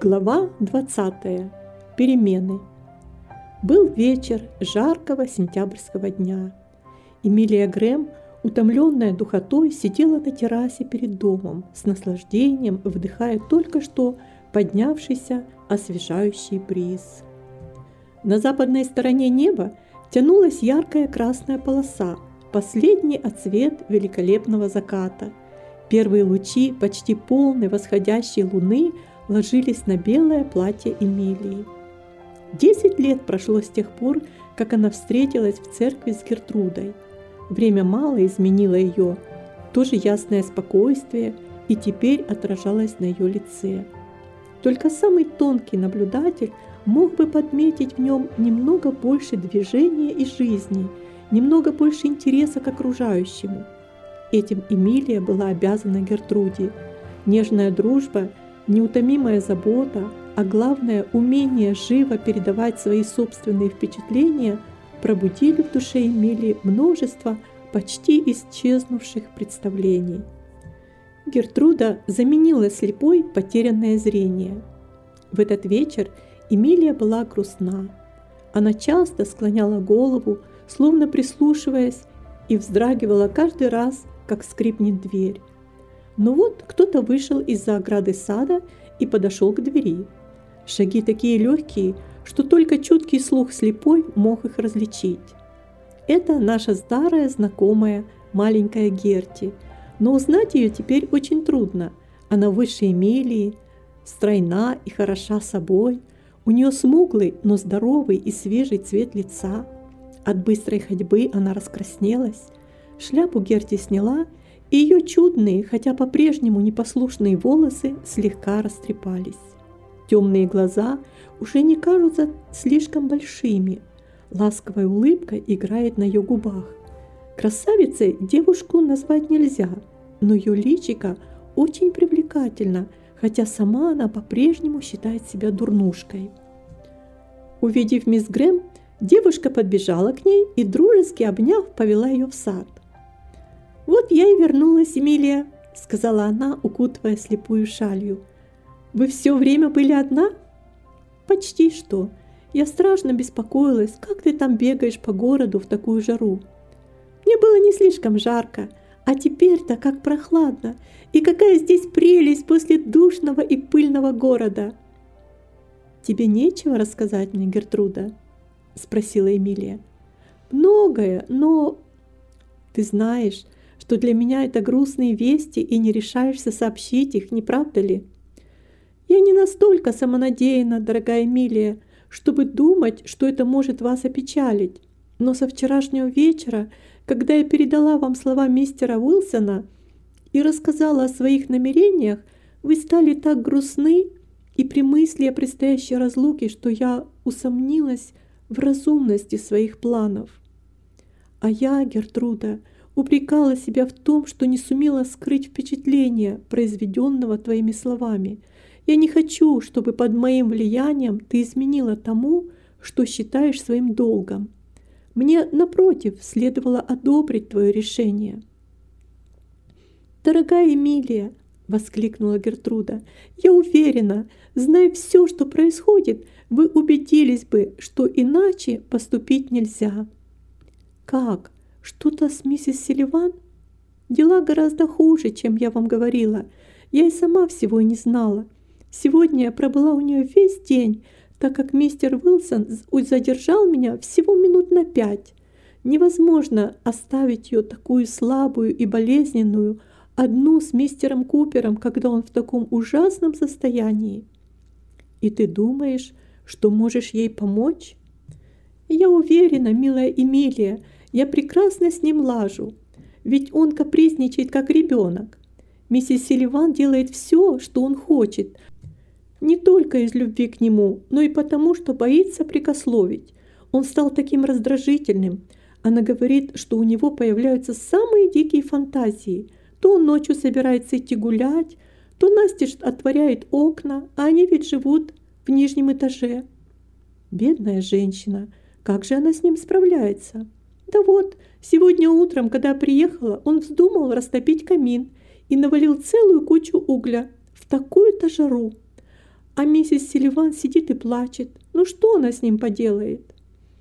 Глава 20. Перемены. Был вечер жаркого сентябрьского дня. Эмилия Грэм, утомленная духотой, сидела на террасе перед домом, с наслаждением вдыхая только что поднявшийся освежающий бриз. На западной стороне неба тянулась яркая красная полоса, последний отсвет великолепного заката. Первые лучи почти полной восходящей луны ложились на белое платье Эмилии. 10 лет прошло с тех пор, как она встретилась в церкви с Гертрудой. Время мало изменило ее, тоже ясное спокойствие и теперь отражалось на ее лице. Только самый тонкий наблюдатель мог бы подметить в нем немного больше движения и жизни, немного больше интереса к окружающему. Этим Эмилия была обязана Гертруде. Нежная дружба, неутомимая забота, а главное умение живо передавать свои собственные впечатления пробудили в душе Эмилии множество почти исчезнувших представлений. Гертруда заменила слепой потерянное зрение. В этот вечер Эмилия была грустна. Она часто склоняла голову, словно прислушиваясь, и вздрагивала каждый раз, как скрипнет дверь. Но вот кто-то вышел из-за ограды сада и подошел к двери. Шаги такие легкие, что только чуткий слух слепой мог их различить. Это наша старая знакомая маленькая Герти, но узнать ее теперь очень трудно. Она выше Эмилии, стройна и хороша собой. У нее смуглый, но здоровый и свежий цвет лица. От быстрой ходьбы она раскраснелась. Шляпу Герти сняла, и ее чудные, хотя по-прежнему непослушные волосы слегка растрепались. Темные глаза уже не кажутся слишком большими. Ласковая улыбка играет на ее губах. Красавицей девушку назвать нельзя, но ее личико очень привлекательно, хотя сама она по-прежнему считает себя дурнушкой. Увидев мисс Грэм, девушка подбежала к ней и, дружески обняв, повела ее в сад. «Вот я и вернулась, Эмилия», — сказала она, укутывая слепую шалью. «Вы все время были одна?» «Почти что. Я страшно беспокоилась, как ты там бегаешь по городу в такую жару. Мне было не слишком жарко, а теперь-то как прохладно, и какая здесь прелесть после душного и пыльного города!» «Тебе нечего рассказать мне, Гертруда?» — спросила Эмилия. «Многое, но ты знаешь, что для меня это грустные вести, и не решаешься сообщить их, не правда ли? Я не настолько самонадеянна, дорогая Эмилия, чтобы думать, что это может вас опечалить. Но со вчерашнего вечера, когда я передала вам слова мистера Уилсона и рассказала о своих намерениях, вы стали так грустны и при мысли о предстоящей разлуке, что я усомнилась в разумности своих планов. А я, Гертруда, упрекала себя в том, что не сумела скрыть впечатление, произведенного твоими словами. Я не хочу, чтобы под моим влиянием ты изменила тому, что считаешь своим долгом. Мне, напротив, следовало одобрить твое решение». «Дорогая Эмилия», — воскликнула Гертруда, — «я уверена, зная все, что происходит, вы убедились бы, что иначе поступить нельзя». «Как? Что-то с миссис Селиван? Дела гораздо хуже, чем я вам говорила. Я и сама всего не знала. Сегодня я пробыла у нее весь день, так как мистер Уилсон задержал меня всего минут на 5. Невозможно оставить ее такую слабую и болезненную одну с мистером Купером, когда он в таком ужасном состоянии. И ты думаешь, что можешь ей помочь?» «Я уверена, милая Эмилия, я прекрасно с ним лажу, ведь он капризничает, как ребенок. Миссис Селиван делает все, что он хочет, не только из любви к нему, но и потому, что боится прикословить. Он стал таким раздражительным. Она говорит, что у него появляются самые дикие фантазии. То он ночью собирается идти гулять, то настежь отворяет окна, а они ведь живут в нижнем этаже. Бедная женщина, как же она с ним справляется? Да вот, сегодня утром, когда приехала, он вздумал растопить камин и навалил целую кучу угля в такую-то жару. А миссис Селиван сидит и плачет. Ну что она с ним поделает?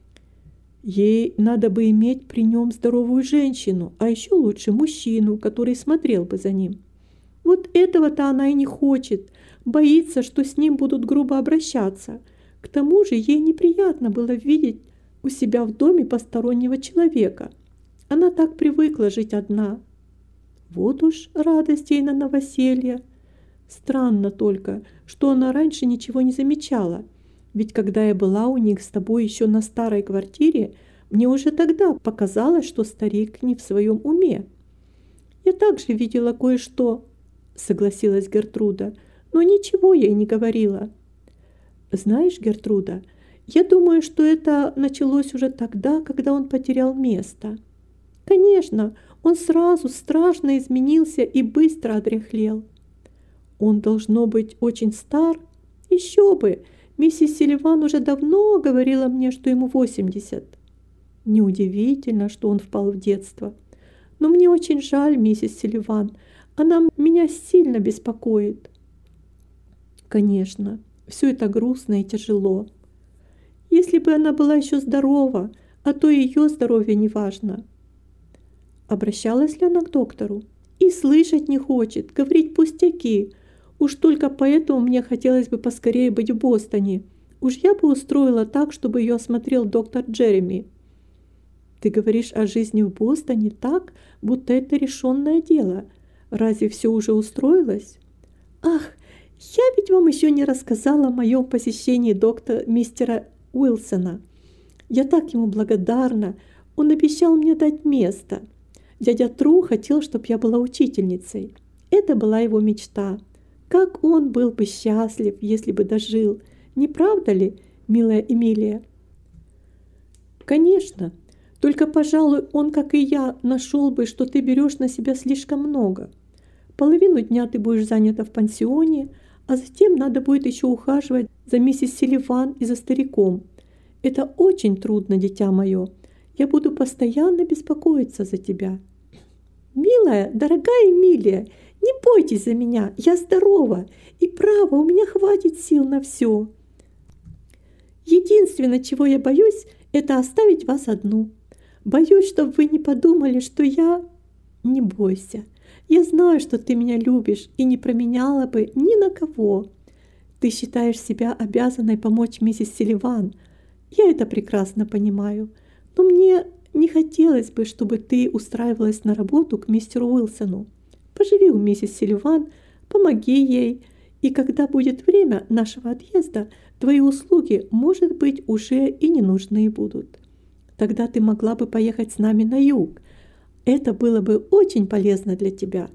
Ей надо бы иметь при нем здоровую женщину, а еще лучше мужчину, который смотрел бы за ним. Вот этого-то она и не хочет, боится, что с ним будут грубо обращаться. К тому же ей неприятно было видеть у себя в доме постороннего человека. Она так привыкла жить одна. Вот уж радость ей на новоселье. Странно только, что она раньше ничего не замечала. Ведь когда я была у них с тобой еще на старой квартире, мне уже тогда показалось, что старик не в своем уме. Я также видела кое-что, согласилась Гертруда, но ничего ей не говорила. Знаешь, Гертруда, я думаю, что это началось уже тогда, когда он потерял место. Конечно, он сразу страшно изменился и быстро одряхлел. Он, должно быть, очень стар. Еще бы, миссис Селиван уже давно говорила мне, что ему 80. Неудивительно, что он впал в детство. Но мне очень жаль миссис Селиван. Она меня сильно беспокоит. Конечно, все это грустно и тяжело. Если бы она была еще здорова, а то и ее здоровье не важно. Обращалась ли она к доктору? И слышать не хочет, говорить пустяки. Уж только поэтому мне хотелось бы поскорее быть в Бостоне. Уж я бы устроила так, чтобы ее осмотрел доктор Джереми. Ты говоришь о жизни в Бостоне так, будто это решенное дело. Разве все уже устроилось? Ах, я ведь вам еще не рассказала о моем посещении мистера Уилсона. Я так ему благодарна. Он обещал мне дать место. Дядя Тру хотел, чтобы я была учительницей. Это была его мечта. Как он был бы счастлив, если бы дожил. Не правда ли, милая Эмилия? Конечно. Только, пожалуй, он, как и я, нашел бы, что ты берешь на себя слишком много. Половину дня ты будешь занята в пансионе, а затем надо будет еще ухаживать за миссис Селиван и за стариком. Это очень трудно, дитя мое. Я буду постоянно беспокоиться за тебя. Милая, дорогая Эмилия, не бойтесь за меня, я здорова, и право, у меня хватит сил на все. Единственное, чего я боюсь, это оставить вас одну. Боюсь, чтобы вы не подумали, что я... Не бойся, я знаю, что ты меня любишь и не променяла бы ни на кого. Ты считаешь себя обязанной помочь миссис Селиван. Я это прекрасно понимаю, но мне не хотелось бы, чтобы ты устраивалась на работу к мистеру Уилсону. Поживи у миссис Селиван, помоги ей, и когда будет время нашего отъезда, твои услуги, может быть, уже и не нужны будут. Тогда ты могла бы поехать с нами на юг. Это было бы очень полезно для тебя.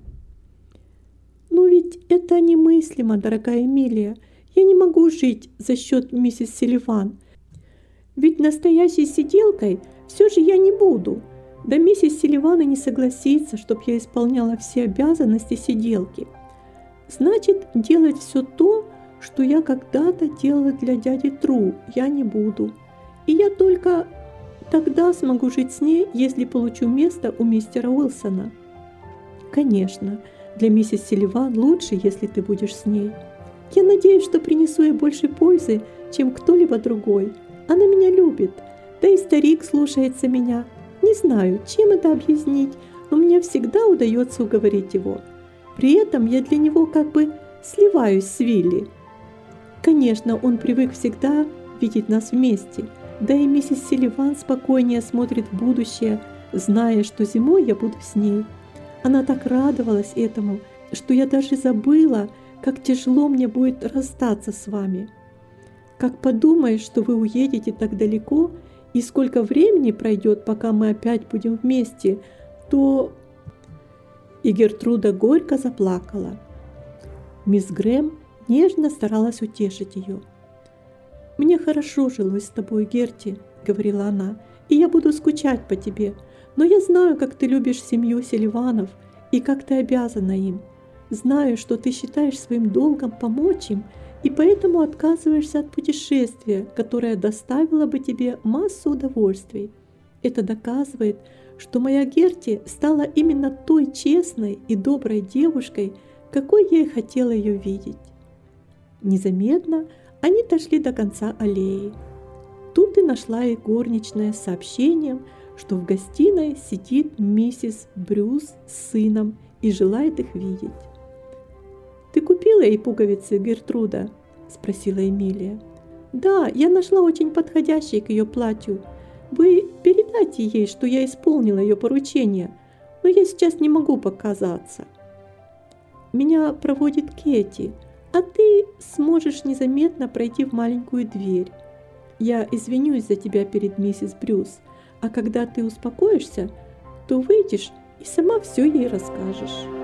Но ведь это немыслимо, дорогая Эмилия. Я не могу жить за счет миссис Селиван. Ведь настоящей сиделкой все же я не буду. Да миссис Селиван и не согласится, чтоб я исполняла все обязанности сиделки. Значит, делать все то, что я когда-то делала для дяди Тру, я не буду. И я только тогда смогу жить с ней, если получу место у мистера Уилсона. Конечно, для миссис Селиван лучше, если ты будешь с ней. Я надеюсь, что принесу ей больше пользы, чем кто-либо другой. Она меня любит, да и старик слушается меня. Не знаю, чем это объяснить, но мне всегда удается уговорить его. При этом я для него как бы сливаюсь с Вилли. Конечно, он привык всегда видеть нас вместе, да и миссис Селиван спокойнее смотрит в будущее, зная, что зимой я буду с ней. Она так радовалась этому, что я даже забыла, как тяжело мне будет расстаться с вами. Как подумаешь, что вы уедете так далеко, и сколько времени пройдет, пока мы опять будем вместе, то... И Гертруда горько заплакала. Мисс Грэм нежно старалась утешить ее. «Мне хорошо жилось с тобой, Герти», — говорила она, — «и я буду скучать по тебе, но я знаю, как ты любишь семью Селиванов и как ты обязана им. Знаю, что ты считаешь своим долгом помочь им, и поэтому отказываешься от путешествия, которое доставило бы тебе массу удовольствий. Это доказывает, что моя Герти стала именно той честной и доброй девушкой, какой я и хотела ее видеть». Незаметно они дошли до конца аллеи. Тут и нашла их горничная с сообщением, что в гостиной сидит миссис Брюс с сыном и желает их видеть. «Ты купила ей пуговицы, Гертруда?» – спросила Эмилия. «Да, я нашла очень подходящие к ее платью. Вы передайте ей, что я исполнила ее поручение, но я сейчас не могу показаться. Меня проводит Кэти, а ты сможешь незаметно пройти в маленькую дверь. Я извинюсь за тебя перед миссис Брюс, а когда ты успокоишься, то выйдешь и сама все ей расскажешь».